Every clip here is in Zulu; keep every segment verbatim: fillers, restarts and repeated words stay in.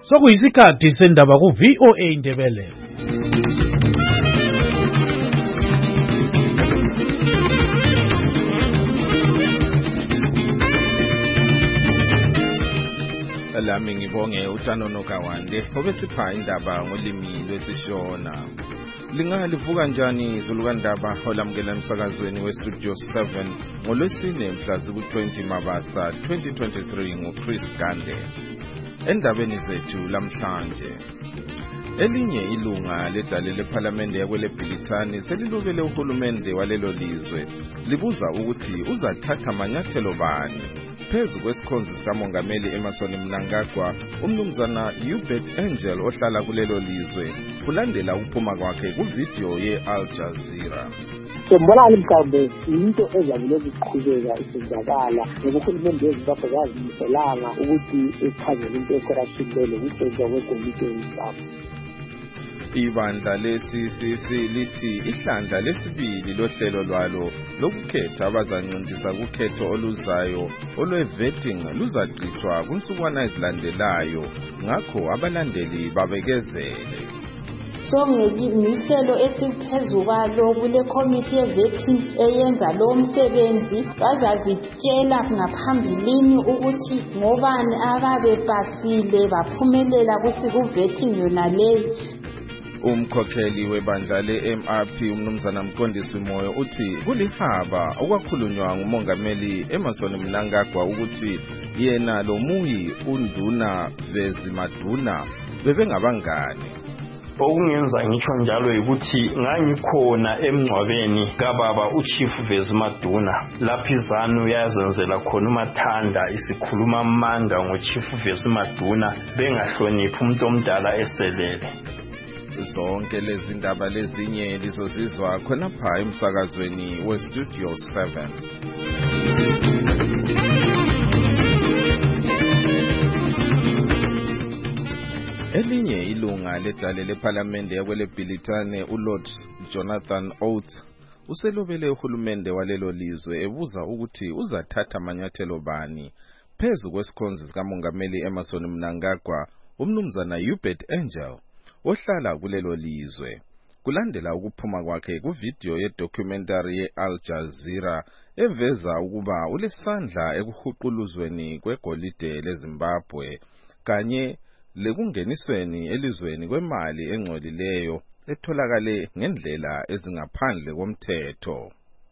Sokuyisikhathi sendaba ku V O A Indebele. Lami ngibonge uTanono Kawande obesipha indaba ngolimi lwesishona. Lingalivuka kanjani izulukandaba olamukela emsakazweni weStudio seven ngolwesine mhla ziku-twenty Mabasa twenty twenty-three nguChris Gande. Endabeni zethu lamhlanje, elinye ilunga ledale lePhalamende yakweleBhilitani selilukele uhulumende walelo lizwe libuza ukuthi uzathatha amanyathelo bani phezu kwesikhonzi sikamongameli Emmerson Mnangagwa, umnumzana Hubert Angel ohlala kulelo lizwe, kulandela ukuphuma kwakhe kuvideo ye-Al Jazeera. Sombona mhlawumbe into ezabule ukuqhubeka isenzakala ngokuhulumende weZimbabwe yazimiselanga ukuthi ekhangele into ecorruption lelo kusenziwa kwekomiti yezabo. Ibandla le-C C C lithi ihlandla lesibili lohlelo lwalo lokukhetha abazancintisana kukhetho oluzayo olwe-vetting luzaqhutshwa kunsukwana ezilandelayo, ngakho abalandeli babekezele. So ngemiselo esiphezulu kwalo kule committee ye-vetting eyenza lo msebenzi bazazitshela ngaphambilini ukuthi ngobani ababepasile baphumelela ku-vetting yona leyi. Umkhokheli webandla le-M R P umnumzana Mqondisi Moyo uthi kulihaba okwakhulunywa ngumongameli Emmerson Mnangagwa ukuthi yena lo muyi uNduna Vezi Maduna bebengabangani. Okungenza ngitsho njalo ukuthi ngangikhona emngcwabeni kababa uChief Vezi Maduna lapho izanu yazenzela khona uMathanda isikhuluma amanga ngoChief Vezi Maduna bengahloniphi umuntu omdala eselele. Zonke lezi ndaba lezinye lizozizwa khonapha emsakazweni weStudio seven. Elinye ilunga ledale lePhalamende yakweleBhilitani uLord Jonathan Oates uselobele uhulumende walelo lizwe ebuza ukuthi uzathatha amanyathelo bani phezu kwesikhonzi sikamongameli Emmerson Mnangagwa, umnumzana Hubert Angel ohlala kulelo lizwe, kulandela ukuphuma kwakhe kuvideo ye-documentary ye-Al Jazeera eveza ukuba ulesandla ekuhuquluzweni kwegolide leZimbabwe kanye lekungenisweni elizweni kwemali engcolileyo etholakale ngendlela ezingaphandle komthetho.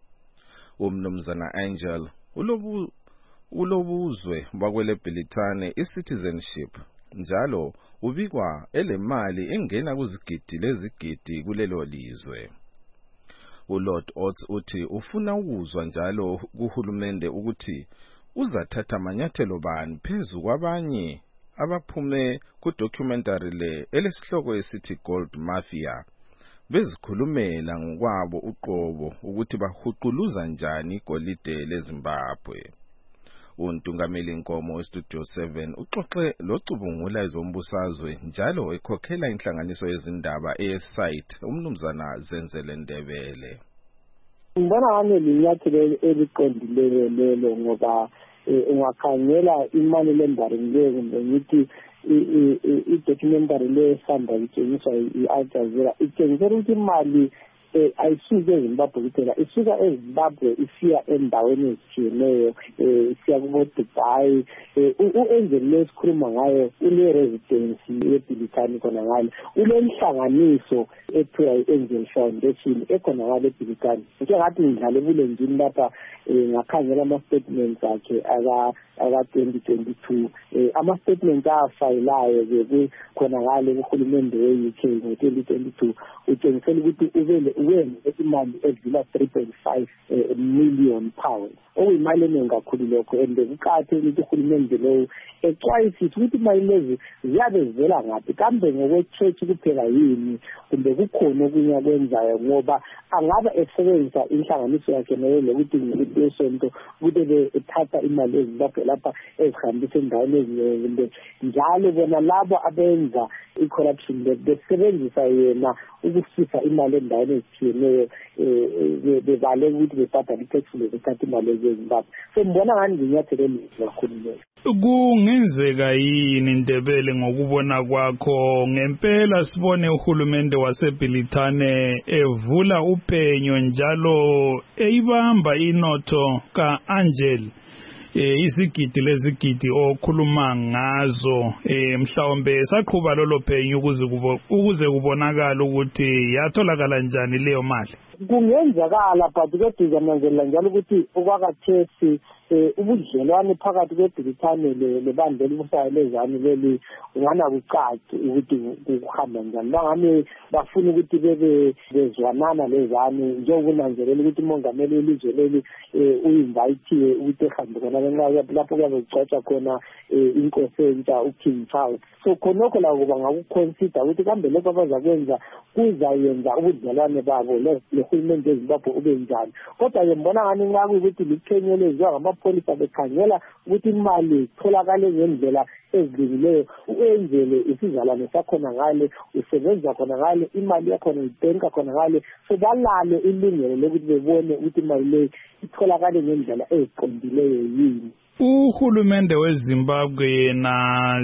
Umnumzana Angel ulobu ulobuzwe bakweleBhilitani i-citizenship njalo ubikwa elemali engena kuzigidi lezigidi kulelo lizwe. uLord Oates uthi ufuna ukuzwa njalo kuhulumende ukuthi uzathatha amanyathelo bani phezu kwabanye abaphume ku-documentary le elesihloko esithi Gold Mafia bezikhulumela ngokwabo uqobo ukuthi bahuquluza njani igolide leZimbabwe. Untungameli Nkomo weStudio seven uxoxe locubungula ezombusazwe njalo ekhokhela inhlanganiso yezindaba e-site umnumzana Zenzele Ndebele. Ngibona ngane linyathelo eliqondileyo lelo ngoba ungakhangela imali lembaring leyo kumbe ngithi i-documentary lesanda litshengisa i-Al Jazeera itshengisa ukuthi imali ayisuke eZimbabwe kuphela, isuka eZimbabwe isiya endaweni ezitshiyeneyo, isiya kubo-Dubai. U-Angel lo esikhuluma ngayo ule-residency yeBhilitani khona ngale, ulenhlanganiso ekuthiwa i-Angel Foundation ekhona ngale eBhilitani. Nje ngathi ngidlale ebulenjini lapha ngakhangela ama-statements akhe aka-twenty twenty-two. Ama-statements afayilayo-ke khona ngale kuhulumende we-U K ngo-twenty twenty-two utshengisela ukuthi uvele wenze imali edlula three point five million pounds. Okuyimali eningi kakhulu lokho, and kuqakathekile ukuthi uhulumende lowo exwayisise ukuthi imali lezi ziyabe zivela ngaphi, kambe ngokwe-church kuphela yini kumbe kukhona okunye akwenzayo, ngoba angabe esebenzisa inhlanganiso yakhe nayo lokuthi ngikuthi yesonto ukuthi ethatha imali eZimbabwe lapha ezihambisa endaweni ezinye, kumbe njalo bona labo abenza i-corruption besebenzisa yena ukusisa imali endaweni ezitshiyeneyo, bebale ukuthi bebhadala i-tax bethatha imali eZimbabwe. So mbona ngani nginyathelo elihle kakhulu leyo. Kungenzeka yini Ndebele ngokubona kwakho ngempela sibone uhulumende waseBilitane evula uphenyo njalo eyibamba inotho kaAngel eh isigidi lezigidi okhuluma ngazo eh mhlawumbe saqhuba lolo phenyo ukuze ukuze kubonakala ukuthi yatholakala njani leyo mali. Kungenzakala but kodwa ngiyananzelela njalo ukuthi okwakathesi ubudlelwane phakathi kweBritane lebandla elibusayo lezane leli ngana kucaci ukuthi kuhamba njani bangane bafuna ukuthi bebe bezwanana lezane njengokunanzelela ukuthi umongameli welizwe leli uyinvite ukuthi ehambe khona ngenxa lapho kuyabe khona inkosi entsha uKing Charles. So khonokho la kuba ngakuconsider ukuthi kambe lokho abazakwenza kuzayenza ubudlelwane babo lehulumende eZimbabwe ube njani. Kodwa ngibona ngani nxa kuyikuthi likhenyo lezwa ngamapolisa bekhangela ukuthi imali itholakale ngendlela ezilileyo uenzele isizalwane sakhona ngale usebenza khona ngale imali yakho ibhenka khona ngale so balale ilungelo lokuthi bebone ukuthi imali le itholakale ngendlela eziqondileyo yini. Uhulumende weZimbabwe yena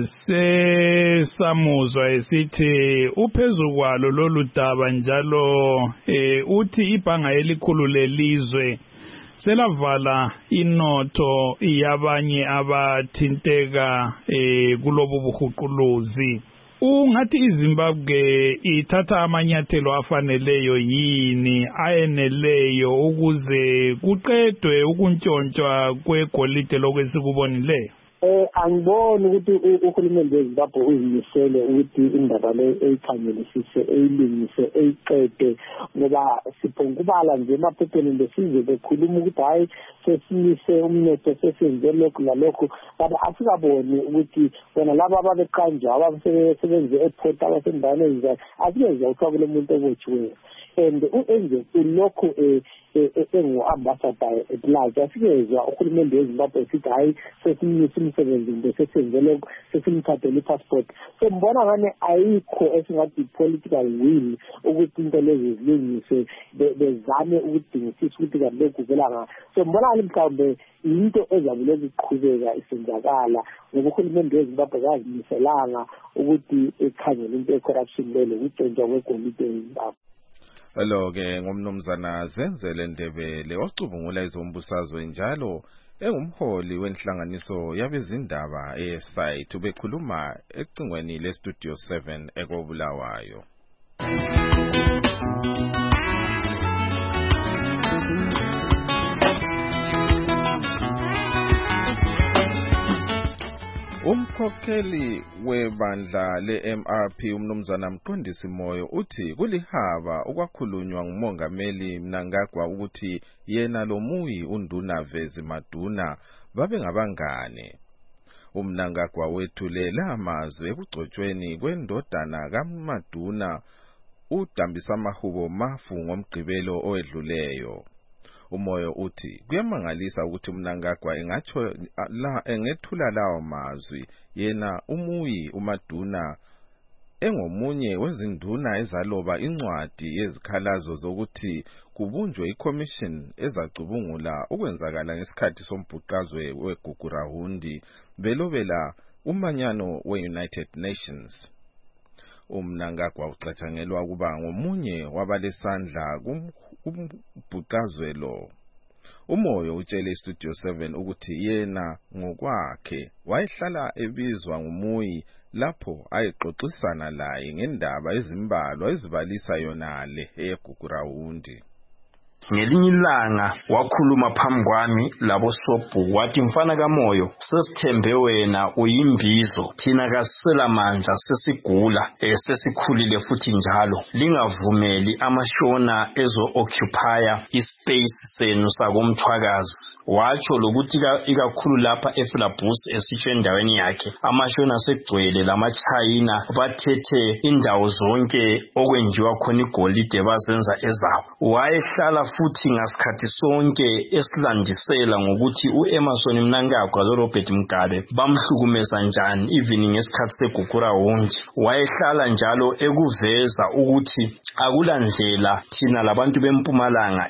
sesamuzwa esithi uphezulu kwalo lolu daba njalo eh uthi ibhanga elikhulu lelizwe selavala inotho yabanye abathinteka eh kulobu buhuquluzi. Ungathi iZimbabwe ithatha amanyathelo afaneleyo yini ayeneleyo ukuze kuqedwe ukuntshontshwa kwegolide lokwesikubonileyo? Eh angiboni ukuthi uhulumende weZimbabwe uzimisele ukuthi indaba le eyikhangelisise eyilungise eyiqede ngoba siphongubala nje emaphepheni lesize bekhuluma ukuthi hayi sesimise umnotho sesenze lokhu lalokhu but asikaboni ukuthi bona laba ababeqanja abasebenze ePort abasendaweni ezinjani asikeze uthwakule umuntu obotshiweyo and uenze ulokho engu-ambassador at large asikezwa uhulumende weZimbabwe sithi hayi sesimisa umsebenzi nje sesenze lokho sesimthathele ipassport. So mbona ngane ayikho esingathi political will ukuthi into lezi zilungiswe bezame ukudingisisa ukuthi kanti lokhu kuvela nga. So mbona ngani mhlawumbe into ezabule ziqhubeka isenzakala ngoba uhulumende weZimbabwe akazimiselanga ukuthi ekhangele into ecorruption lelo ukutshontshwa kwegolide eZimbabwe. Hello ke ngomnumzana Zenzele Ndebele ocubungula izombusazwe njalo engumholi wenhlanganiso yabezindaba eSite ubekhuluma ecingweni leStudio seven ekobulawayo. Umkhokheli webandla le-M R P umnumzana Mqondisi Moyo uthi kulihaba okwakhulunywa ngumongameli Mnangagwa ukuthi yena loMuyi uNduna Vezi Maduna babe ngabangane. UMnangagwa wethulela amazwi ekugcotshweni kwendodana kaMaduna uDambisa Mahubo Mafu ngomgqibelo owedluleyo. Umoyo uthi kuyamangalisa ukuthi uMnangagwa engatsho la engethula lawo mazwi yena uMuyi uMaduna engomunye wezinduna ezaloba incwadi yezikhalazo zokuthi kubunjwe iCommission ezacubungula ukwenzakala ngesikhathi sombhuqazwe weGugurahundi belobela umanyano weUnited Nations. UMnangagwa ucatshangelwa kuba ngomunye wabalesandla kumbhuqazwe lo. Umoyo utshele iStudio seven ukuthi yena ngokwakhe wayehlala ebizwa nguMuyi lapho ayexoxisana laye ngendaba ezimbalwa ezibalisa yonale eyeGugurahundi. Ngelinye ilanga wakhuluma phambi kwami labo sobhu wathi mfana kaMoyo sesithembe wena uyimbizo thina kasela mandla sesigula sesikhulile futhi njalo lingavumeli amashona ezo occupy ispace senu sakomthwakazi. Watsho lokuthi ikakhulu lapha eFlabus esitshe endaweni yakhe amashona segcwele lamaChina bathethe indawo zonke okwenjiwa khona igolide bazenza ezabo. Wayehlala futhi ngasikhathi sonke esilandisela ngokuthi uEmerson Mnangagwa loRobert Mugabe bamhlukumeza njani even ngesikhathi seGugurahundi. Wayehlala njalo ekuveza ukuthi akulandlela thina labantu beMpumalanga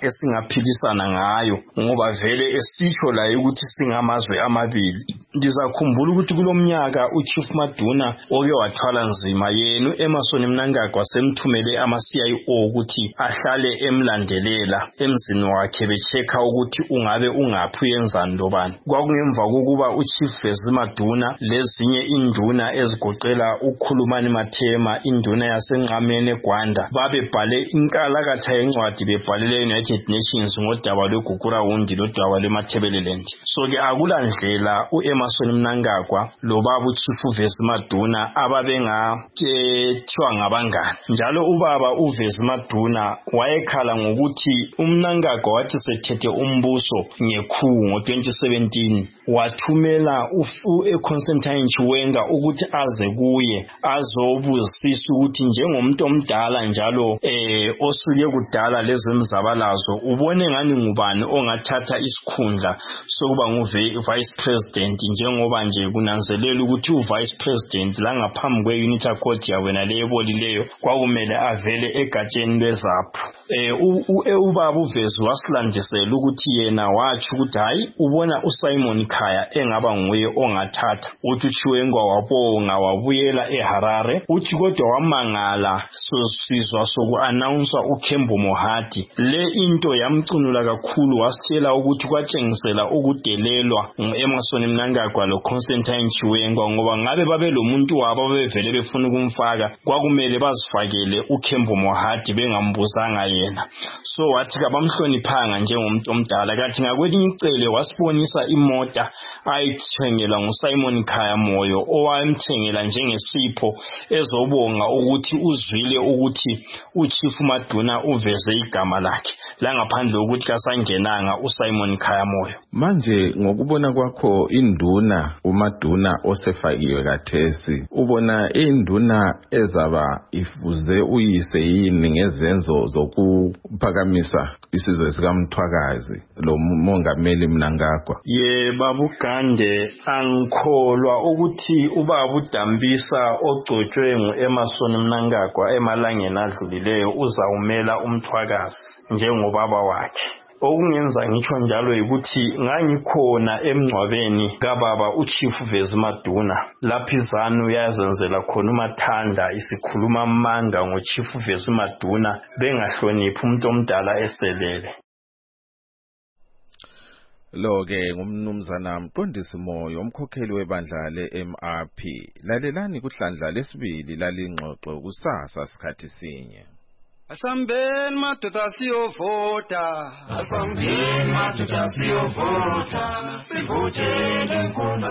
singaphilisana ngayo ngoba vele esitsho la ukuthi singamazwe amabili. Ndizakhumbula ukuthi kulomnyaka uChief Maduna oke wathwala nzima yena uEmmerson Mnangagwa semthumele ama-C I O ukuthi ahlale emlandelela emzini wakhe bechecka ukuthi ungabe ungaphi uyenzani lobani. Kwakungemva kokuba uChief Vezi Maduna lezinye induna ezigoqela uKhulumani Mathema induna yaseNqamene Gwanda babebhale inkalakatha yencwadi bebhalele United Nations ngodaba lweGugura Wundi lodaba lweMathebeleland. So ke akulandlela uEmmerson Mnangagwa lobaba uChief Vezi Maduna ababenga thiwa ngabangani. Njalo ubaba uVezi Maduna wayekhala ngokuthi uMnangagwa wathi sethethe umbuso ngekhu ngo twenty seventeen wathumela uConstantine Chiwenga ukuthi aze kuye azobuzisisa ukuthi njengomuntu omdala njalo eh osuke kudala lezemzabalazo ubone ngani ngubani ongathatha isikhundla sokuba nguvice president njengoba nje kunanzelela ukuthi uvice president la ngaphambi kweUnity Court yawena leyebolileyo kwakumele avele egatsheni lwezaphu. Eh ubaba uVezi wasilandisela ukuthi yena wathi ukuthi hayi ubona uSimon Khaya engaba nguye ongathatha. Uthi Chiwenga wabonga wabuyela eHarare uthi kodwa wamangala sosizwa soku-announce uKhembo Mohati. Le into yamcunula kakhulu wasitshela ukuthi kwatshengisela ukudelelwa nguEmmerson Mnangagwa loConstantine Chiwenga ngoba ngabe babe lo muntu wabo bevele befuna ukumfaka kwakumele bazifakele uKhembo Mohati bengambuzanga yena. So wathi kabamhloniphanga njengomuntu omdala kathi ngakwelinye icele wasibonisa imota ayithengela nguSimon Khaya Moyo owamthengela njengesipho ezobonga ukuthi uzwile ukuthi uChief Maduna uveze igama lakhe la ngaphandle ukuthi kasangenanga uSimon Khaya Moyo. Manje ngokubona kwakho induna uMaduna osefakiwe kathesi ubona induna ezaba ifuze uyise yini ngezenzo zokuphakamisa isizwe sikaMthwakazi lo mongameli Mnangagwa? Ye babu Gande angikholwa ukuthi ubaba uDambisa ogcotshwe nguEmmerson Mnangagwa emalangeni adlulileyo uzawumela uMthwakazi njengobaba wakhe. Okungenza ngitsho njalo ukuthi ngangikhona emngcwabeni kababa uChief Vezi Maduna lapho izanu yazenzela khona uMathanda isikhuluma amanga ngoChief Vezi Maduna bengahloniphi umuntu omdala eselele. Lo ke ngumnumzana Mqondisi Moyo umkhokheli webandla leM R P. Lalelani kuhlandla lesibili lalingxoxo kusasa sikhathi sinye. Asambeni madoda siyovota, asambeni madoda siyovota, sivotele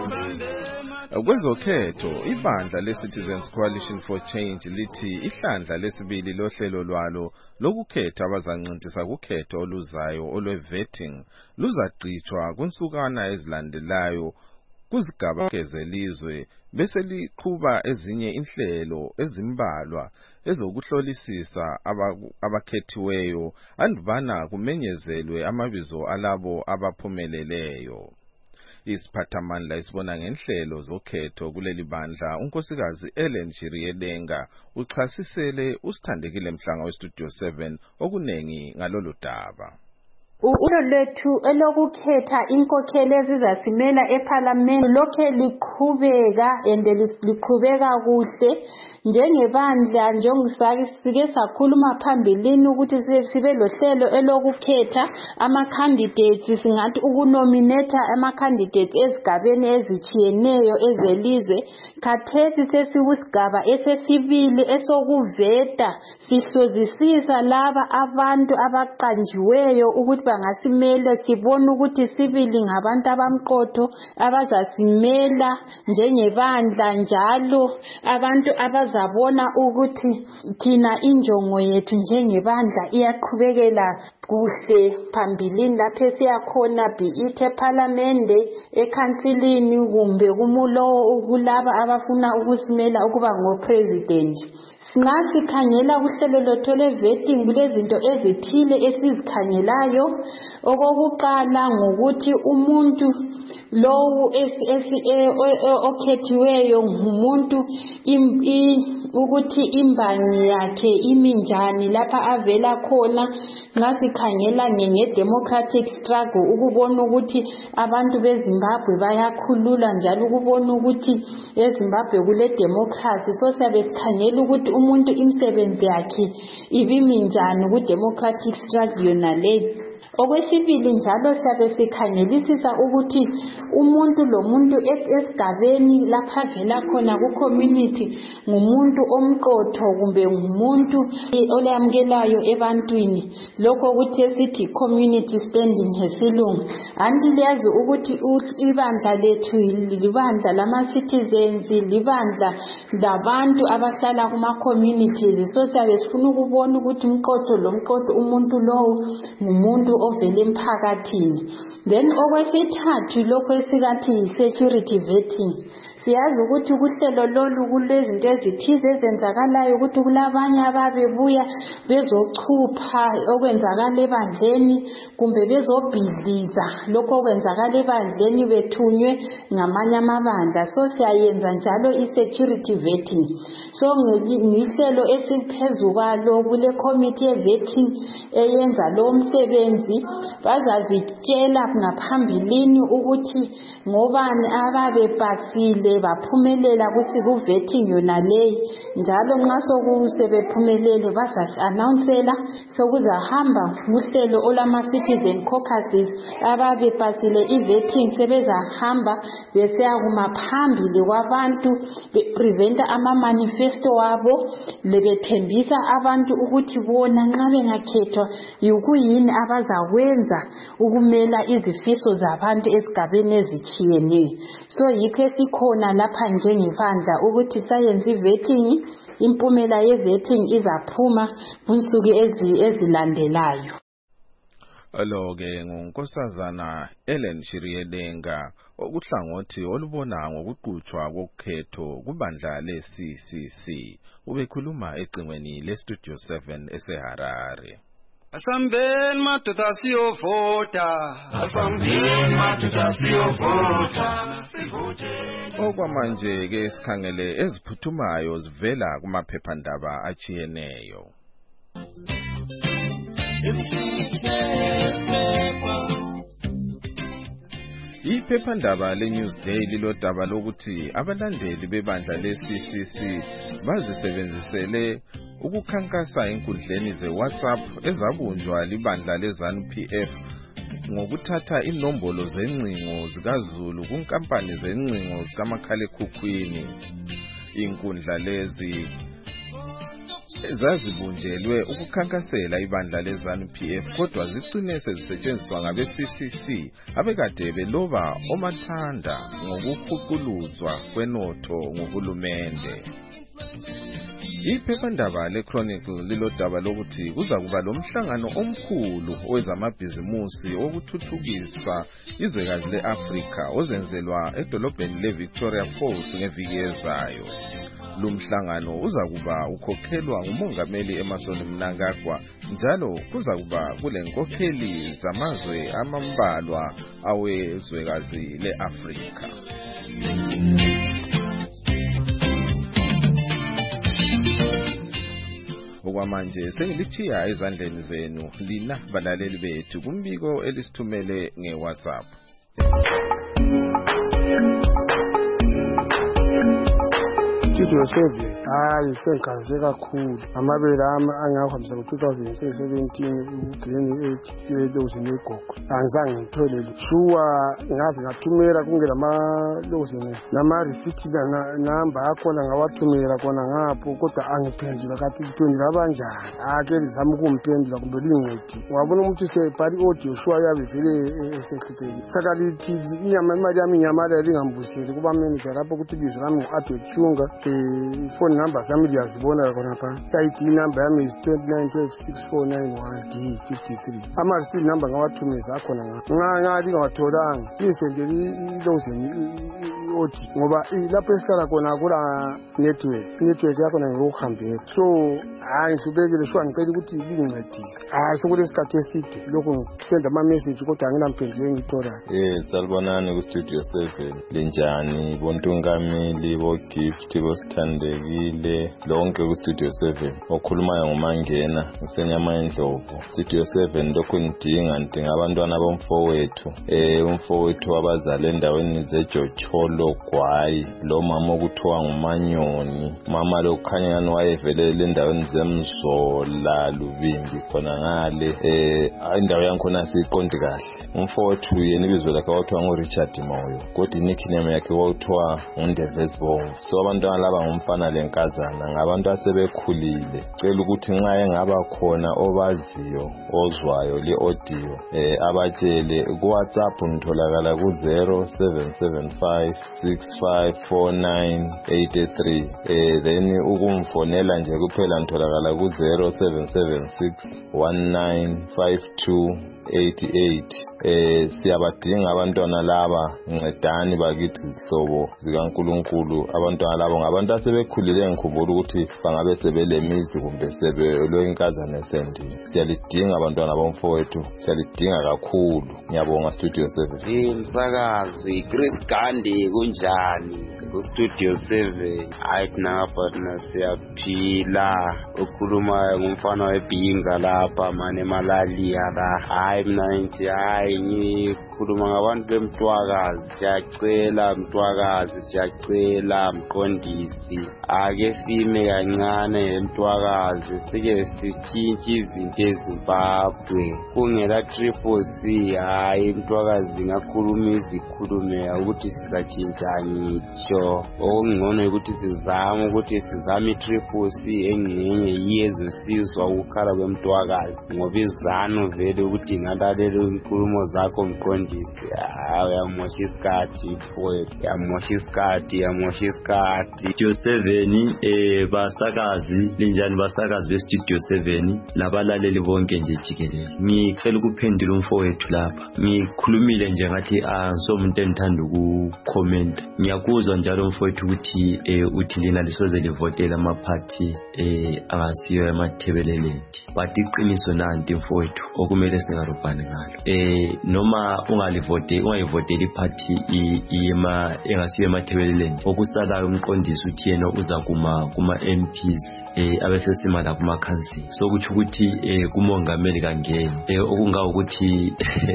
inkulu. Kwezokhetho ibandla leCitizens Coalition for Change lithi ihlandla lesibili lohlelo lwalo lokukhetha abazancintisana kukhetho oluzayo olwevetting luzaqhitshwa kunsukana ezilandelayo kuzigaba zelizwe bese liqhuba ezinye inhlelo ezimbalwa ezokuhlolisisa abakhethiweyo andubana kumenyezelwe amabizo alabo abaphumeleleyo. Isiphathamandla isibona ngenhlelo zokhetho kuleli bandla unkosikazi Ellen Chiriyedenga uchasisele usithandekile Mhlanga weStudio seven okunengi ngalolu daba. Ulo lwethu elokukhetha inkokheli ezizasimela eParliament lokhe liqhubeka ende liqhubeka kuhle njengebandla njengokusake sike sakhuluma phambilini ukuthi sibe lohlelo elokukhetha ama candidates singathi ukunominate ama candidates ezigabeni ezichiyeneyo ezelizwe. Khathesi sesikusigaba esesibili esokuveta sihlozisisa laba abantu abaqanjiweyo ukuthi bangasimela sibona ukuthi sibili ngabantu abamqotho abazasimela njengebandla njalo abantu abazabona ukuthi thina injongo yethu njengebandla iyaqhubekela kuhle phambilini lapho siyakhona be-it eParliament eCouncilini kumbe kumulo kulaba abafuna ukusimela ukuba ngopresident. Singasikhangela kuhlelo lotho levetting kulezinto ezithile esizikhangelayo. Okokuqala ngokuthi umuntu lowu okhethiweyo ngumuntu ukuthi imbangi yakhe iminjani lapha avela khona. Ngasikhangela nge-democratic struggle ukubona ukuthi abantu beZimbabwe bayakhululwa njalo ukubona ukuthi eZimbabwe kule democracy. So siyabe sikhangela ukuthi umuntu imisebenzi yakhe ibiminjani ku-democratic struggle yona leyo. Okwesibili njalo siyabe sikhangelisisa ukuthi umuntu lomuntu esigabeni lapha vela khona ku-community ngumuntu omqotho kumbe ngumuntu oleyamukelayo ebantwini. Lokho ukuthi esithi community standing ngesilungu. Anti liyazi ukuthi ibandla lethu libandla lama-citizens, libandla labantu abahlala kuma-communities. So siyabe sifuna ukubona ukuthi umqotho lomqotho umuntu lowo ngumuntu ovela emphakathini. Then okwesithathu lokho esikathi yi-security vetting. Siyazi ukuthi kuhlelo lolu kulezinto ezithize ezenzakalayo ukuthi kulabanye ababebuya bezochupha okwenzakala ebandleni kumbe bezobhidliza lokho okwenzakala ebandleni bethunywe ngamanye amabandla. So siyayenza njalo i-security vetting. So ngihlelo esiphezulu kwalo kule committee ye-vetting eyenza lo msebenzi. Bazazitshela ngaphambilini ukuthi ngobani ababepasile baphumelela kusi-vetting yona leyi. Njalo nxa sokusebephumelele bazasi-announcela sokuzahamba kuhlelo olama-citizen caucuses ababepasile i-vetting sebezahamba besiyakuma phambili kwabantu bepresenta ama-manifesto wabo lebethembisa abantu ukuthi bona nxa bengakhethwa yikuyini abazakwenza ukumela izifiso zabantu esigabeni ezitshiyeneyo. So yikho esikhona lapha njengebandla ukuthi sayenze i-vetting. Impumela ye-vetting izaphuma kunsuku ezilandelayo. Lo-ke ngunkosazana Ellen Shiriyedenga okuhlangothi olubona ngokuqhutshwa kokhetho kubandla le-C C C. Ubekhuluma ecingweni le-Studio seven eseHarare. Asambeni madoda siyovota, asambeni madoda siyovota, sivote. Okwamanje ke sikhangele eziphuthumayo zivela kumaphephandaba achiyeneyo. Iphephandaba le-Newsday lilodaba lokuthi abalandeli bebandla le-C C C bazisebenzisele ukukhankasa enkundleni ze-WhatsApp ezabunjwa libandla le-ZANU P F ngokuthatha inombolo zengcingo zikaZulu kunkampani zengcingo zikamakhalekhukhwini. Inkundla lezi zazibunjelwe ukukhankasela ibandla le-ZANU P F kodwa zicine sezisetshenziswa ngabe-C C C abekade beloba omathanda ngokukhuculuzwa kwenotho nguhulumende. Iphephandaba le-Chronicle lilodaba lokuthi kuzakuba lomhlangano omkhulu owezamabhizimusi okuthuthukisa izwekazi le-Afrika ozenzelwa edolobheni le-Victoria Falls ngeviki ezayo. Lumhlangano uzakuba ukhokhelwa ngumongameli Emmerson Mnangagwa njalo kuzakuba kulenkokheli zamazwe amambalwa awezwekazi le-Afrika. Okwamanje sengilithiya ezandleni zenu lina balaleli bethu kumbiko elisithumele nge-WhatsApp. Studio seven hayi sengaze kakhulu amabele ami angahambisa ngo two thousand seventeen ugreen age yelozi negogo angizange ngithole shuwa ngaze ngathumela kungela amalozi nama receipt number akhona ngawathumela khona ngapho kodwa angiphendula kathi ngiphendula abanjani ake ngizama ukumphendula kumbe lincedi ngabona ukuthi sebhali audio shuwa yabe vele esekhiphelile sakalithi inyama imali yami inyama le lingambuseli kuba manager lapho ukuthi bizo lami ngu-Adwet Chunga. Phone number sami liyazibona khona pha. I D number yami is two nine one two six four nine one D fifty-three. Ama receipt number ngawathumeza akhona ngapha. Ngangali ngawatholanga. Isendele ilozini oti ngoba lapho esihlala khona kula network. Network yakho ngokuhambela. So hayi ngizubekile sho ngicela ukuthi lingincedile hayi sokulesikhathi eside lokhu ngisenda ama-message kodwa anginamphendule engiyitholayo. Eh salibonani ku-studio seven linjani bontungameli bo-gift bosithandekile lonke ku-studio seven okhulumayo ngumangena ngisenyama endlovu. Studio seven lokhu ngidinga ngidinga abantwana bomfowethu eh umfowethu wabazali endaweni zeJocholo Gwayi lo mama okuthiwa ngumanyoni mama lo kukhanya wayevelele endaweni zemzola Lubimbi khona ngale eh indawo yankhona siqondi kahle. Umfowethu yena ibizwe lakhe wathiwa nguRichard Moyo kodwa nickname yakhe wathiwa nguNdevesbomvu. So abantwana laba ngumfana lenkazana ngabantu asebekhulile. Cela ukuthi nxa engaba khona obaziyo ozwayo le audio eh abatshele ku WhatsApp ngitholakala ku zero seven seven five six five four nine eight three eh then ukumfonela nje kuphela ngitholakala ku zero seven seven six one nine five two eight eight. Eh siyabadinga abantwana laba ncedani bakithi zihlobo zikaNkuluNkulu. Abantwana labo ngabantu asebekhulile ngikhumbula ukuthi bangabe sebelemizi kumbe sebelo inkazana esendile. Siyalidinga abantwana bomfowethu siyalidinga kakhulu. Ngiyabonga studio seven. Eh msakazi Chris Gandhi kunjani ku studio seven. Hayi na partner siyaphila ukhuluma ngumfana webhinga lapha mane malaria la. Hayi mina nje hayi ngikhuluma ngabantu bemtwakazi siyacela mtwakazi siyacela mqondisi ake sime kancane emtwakazi sike sithintshe izinto eZimbabwe kungela triple C. Hayi mtwakazi ngakhuluma izikhulume ukuthi sizatshintsha ngitsho okungcono ukuthi sizame ukuthi sizame triple C engcenye yezosizwa ukukhala kwemtwakazi ngoba izanu vele ukuthi ngalalela inkulumo zakho mqondisi. Hayi yamosha isikhathi mfowethu yamosha isikhathi yamosha isikhathi. Studio seven eh basakazi linjani basakazi be Studio seven labalaleli bonke nje jikelele. Ngicela ukuphendula umfowethu lapha ngikhulumile nje ngathi angisomuntu endithanda ukucomment. Ngiyakuzwa njalo mfowethu ukuthi eh uthi lina lisoze livotela amaphathi eh angasiyo emathebeleleni but iqiniso nanti mfowethu okumele singarubhani ngalo eh noma ungalivote ungayivotela iphathi iyema engasiyo emathebeleleni okusalayo umqondisi uthi yena uza kuma kuma M Ps eh abesesimala kuma council so kuthi ukuthi eh kumongameli kangeni eh okungawo ukuthi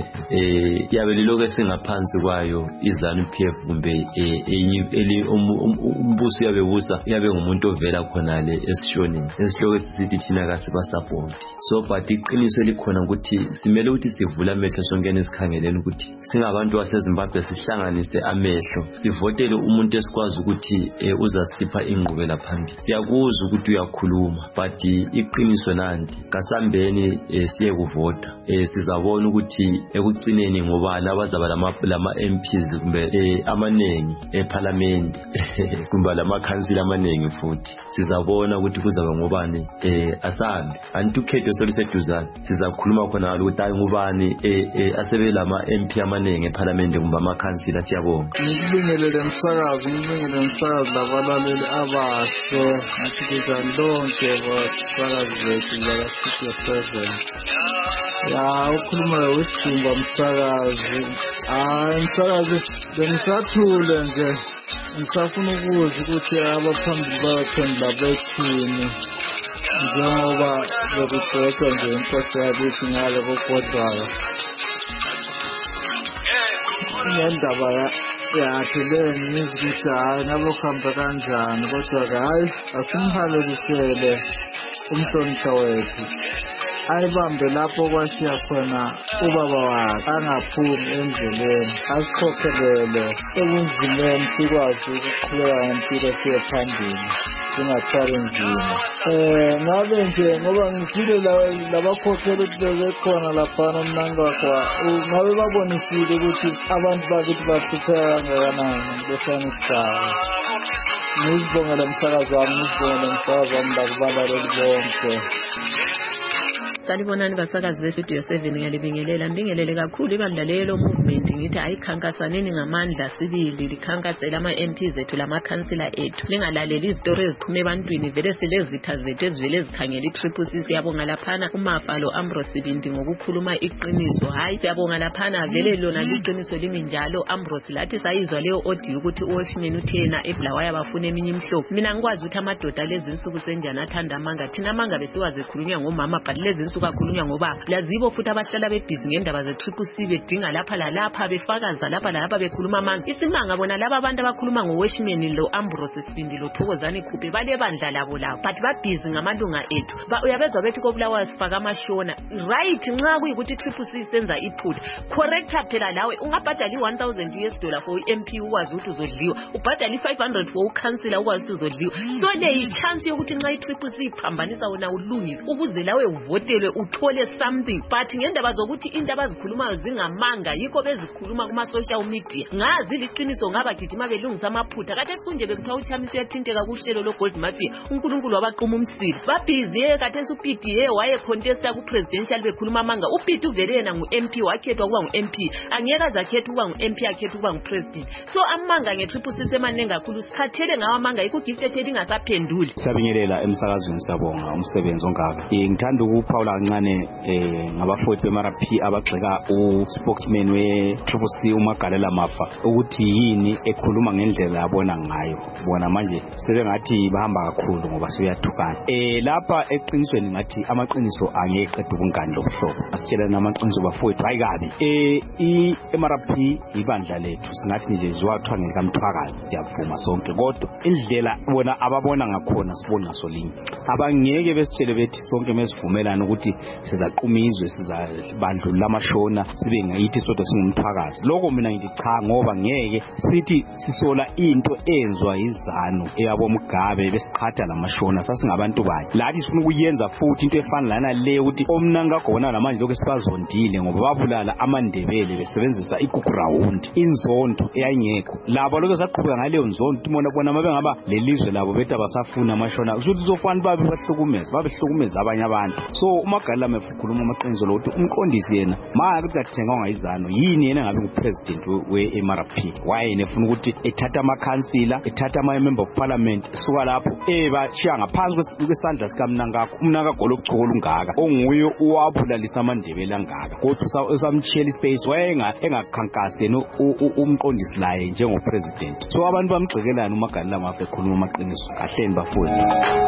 eh yabe liloke singaphansi kwayo izanu P F kumbe eh eli umbuso yabe busa yabe ngumuntu ovela khona le esishonini esihloke sithi thina kasiba support so but iqiniso elikhona ukuthi simele ukuthi sivula amehlo sonke nesikhangeleni ukuthi singabantu baseZimbabwe sihlanganise amehlo sivotele umuntu esikwazi ukuthi uzasipha ingqubela phambili. Siyakuzwa ukuthi uyakhuluma but iqiniso nanti kasambeni siye kuvota sizabona ukuthi ekugcineni ngoba labazaba lama M Ps kumbe amanengi eParliament kumbe lama council amanengi futhi sizabona ukuthi kuzaba ngobani asambe antukhetho soluseduzana sizakhuluma khona ukuthi ngubani asebe lama M P amanengi eParliament kumbe ama council siyabonga. Ngibingelele msakazi ngibingelele msakazi labalaleli abahle ngikuthola lonke abasakazi bethu la Studio seven. Ya ukhuluma wesidumba msakazi hayi msakazi bengisathule nje ngisafuna ukuzwa ukuthi abaphambili bathanda bethini njengoba bekubheka nje inkosi yabithi ngale kokodwayo ngendaba yakhe ngizukuthi hayi nabokuhamba kanjani kodwa hayi asimhalelisele umhlonishwa wethu ayibambe lapho kwashiya khona ubaba wakhe angaphumi endleleni asikhokhelele ebunzimeni sikwazi ukuqhubeka ngempilo siye phambili singathwali nzima. Eh ngabe nje ngoba ngifile labakhokheli bebekhona laphana mnangakwa ngabe babonisile ukuthi abantu bakithi bahlupheka kangakanani besana isigaba. Ngizibongela umsakazi wami ngizibongela umsakazi wami lakubalaleli bonke. Salibonani basakazi be-Studio seven ngiyalibingelela ngibingelele kakhulu ibandla lelo movement ngithi ayikhankasaneni ngamandla sibili likhankasela ama-M P zethu lamakhansila ethu lingalaleli izitori eziphume ebantwini vele silezitha zethu ezivele zikhangela i-Triple C. Siyabonga laphana uMafa lo Ambrose Sibindi ngokukhuluma iqiniso. Hayi siyabonga laphana vele lona liqiniso limi njalo. Ambrose lathi sayizwa leyo audio ukuthi uWashman uthena eBulawayo bafuna eminye imihlobo. Mina ngikwazi ukuthi amadoda lezi insuku senjani athanda amanga. Thina amanga besiwazi ekhulunywa ngomama but lezi insuku akhulunywa ngoba lazibo futhi abahlala bebhizi ngendaba ze-Triple C bedinga lapha lalapha befakaza lapha lalapha bekhuluma amanga. Isimanga bona laba abantu abakhuluma ngoWashman lo Ambrose Sibindi lo Thokozani Khuphe bale bandla labo labo but babhizi ngamalunga ethu. Uyabezwa bethi koBulawayo sifaka amashona right nxa kuyikuthi i-Triple C senza iphutha correcta phela lawe ungabhadala i-one thousand U S dollar for i-M P ukwazi ukuthi uzodliwa ubhadala i-five hundred for ukhansila ukwazi ukuthi uzodliwa. So le yi-chance yokuthi nxa i-Triple C iphambanisa wona ulungile ukuze lawe uvotelwe uthole something but ngendaba zokuthi into abazikhulumayo zingamanga yikho bezikhuluma kuma-social media. Ngazi liqiniso ngabagijima belungisa amaphutha kade sikunje bekuthiwa uchamisa uyathinteka kuhlelo lo-Gold Mafia uNkulunkulu wabaquma umsila babhizi kade uPete ye wayecontesta ku-presidential bekhuluma amanga. uPete uvele yena ngu-M P wakhethwa kuba ngu-M P angeke azakhetha ukuba ngu-M P akhetha ukuba ngu-president. So amanga nge-Triple C semaningi kakhulu sikhathele ngawo amanga yikho gift ethi ingasaphenduli. Siyabingelela emsakazweni siyabonga umsebenzi ongaka. Ngithanda ukuphawula kancane eh ngabafowethu be-M R P abagxeka u-spokesman we-Triple C uMagalela Mafa ukuthi yini ekhuluma ngendlela yabona ngayo. Bona manje sebengathi bahamba kakhulu ngoba sebeyathukana. Eh lapha eqinisweni ngathi amaqiniso angeqeda ubungani lobuhlobo. Asitshela namaqiniso bafowethu hayi kabi. Eh i-M R P ibandla lethu singathi nje ziwathwa ngekamthwakazi siyavuma sonke kodwa indlela bona ababona ngakhona sibona ngaso linye. Abangeke besitshele bethi sonke mesivumelana ukuthi sizaqumizwe sizabandlula amashona sibe ngayithi sodwa singumthwakazi. Lokho mina ngithi cha ngoba ngeke sithi sisola into enzwa izanu eyabo Mugabe besiqhatha lamashona sasingabantu baye. Lathi sifuna ukuyenza futhi into efana lana le ukuthi omnanga khona namanje lokho sibazondile ngoba babulala amandebele besebenzisa igugurawundi inzondo eyayingekho. Labo lokho saqhubeka ngaleyo nzondo umona bona mabe ngaba lelizwe labo bethu abasafuna amashona ukuthi uzofana babe bahlukumeza babe hlukumeza abanye abantu. So uMagalela mefukhuluma amaqiniso lo ukuthi umqondisi yena maye ukuthenga ngayizano yini yena ngabe ngupresident we-M R P waye nefuna ukuthi ethatha amakhansila ethatha ama-member of parliament suka lapho ebashiya ngaphansi kwesandla sikamnangakho umnangakho lokuchokola ungaka onguye uwabulalisa amandebele angaka kodwa usamtshela ispace wayenga engakhankasi yena umqondisi laye njengopresident. So abantu bamgxikelana uMagalela Mafa ekhuluma amaqiniso kahleni bafowethu.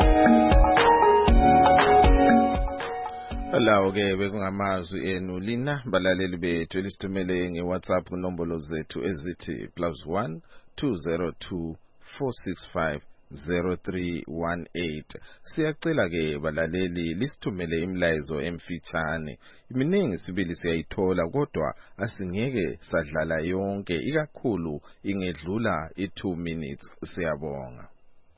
Lawo ke bekungamazwi enu lina balaleli bethu elisithumele ngeWhatsApp kunombolo zethu ezithi plus one two zero two four six five zero three one eight. Siyacela ke balaleli lisithumele imlayezo emfitshane. Iminingi sibili siyayithola kodwa asingeke sadlala yonke ikakhulu ingedlula i two minutes. Siyabonga.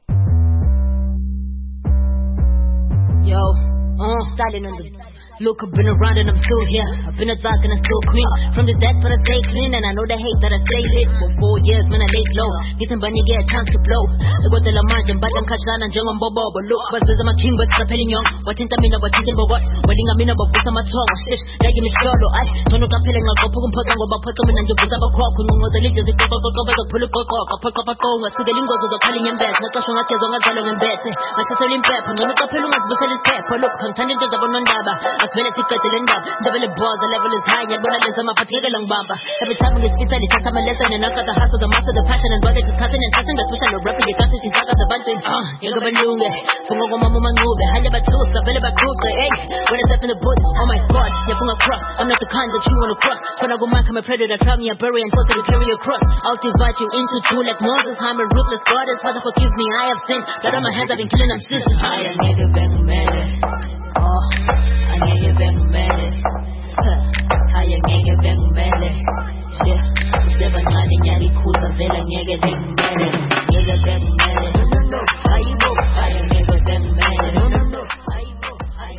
Yo, uh, silent on the look, I've been around and I'm still here. I've been a thug and I'm still queen. From the death but I stay clean and I know the hate that I stay lit. For four years, man, I laid low. Getting bunny, get a chance to blow. I got the Lamar and Bajan Kashan and Jungle Bobo. But look, but with my king, but rappelling young. What in the minute, what in the bogot. Welling a minute, but put on my tongue. Shish, like in the solo. I don't know, I'm feeling like a Pokemon Pokemon, but put them in and you put up a crop. Who knows the leaders, the Coco Coco, the Pulu Coco, a Poco Paco, a Sugalingo, the calling in bed. Not a song at Yazong, a Galong in bed. I should tell him pep. I'm going to tell him what's the step. Look, I'm turning to the Bonondaba. As well as it got the Double the ball, the level is high, and when I listen, my particular long bamba. Every time we get spit, it's a lesson, and I got the hustle, the master, the passion, and brother, cousin, and cousin, the push, and the rapping, the cousin, the cousin, the bunting. Ah, you're going to do it. From over my mama, move it. I never toast, I feel about cook, the egg. When I step in the boot, oh my god, you're from across. I'm not the kind that you want to cross. When I go back, I'm a predator, trap me, a bury, and force to carry across. I'll divide you into two like Moses. I'm a ruthless goddess, Father, forgive me, I have sinned. Blood on my hands, I've been killing them shit. I am nigga back mad. Oh, I nigga back mad. Haya ngeke bengibele yeah useba ngani nyali khuza vela ngeke bengibele ngeke bengibele hayibo haya ngeke bengibele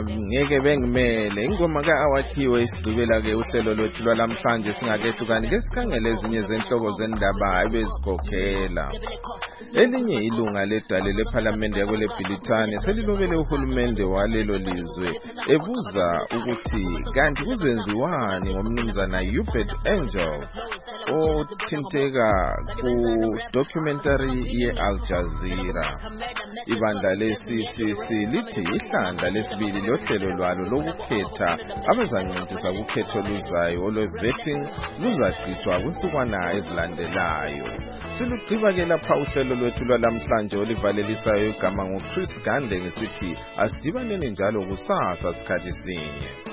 ngeke bengimele ingoma kaawakhiwe isigqibela ke uhlelo lwethu lwalamhlanje singakehlukani ke sikhangele ezinye zenhloko zendaba ebezikhokhela. Elinye ilunga ledale lePhalamende yakwele Bhilithane selilobele uhulumende walelo lizwe ebuza ukuthi kanti kuzenziwani ngomnumzana Hubert Angel othinteka ku documentary ye-Al Jazeera. Ibandla le-C C C lithi ihlanda lesibili lohlelo lwalo lokukhetha abazancintisa kukhetho luzayo olwe-vetting luzagqitshwa kwinsukwana ezilandelayo. Silugqiba ke lapha uhlelo lwethu lwalamhlanje olivalelisayo igama nguChris Gande ngesithi asidibaneni njalo kusasa sikhathi sinye.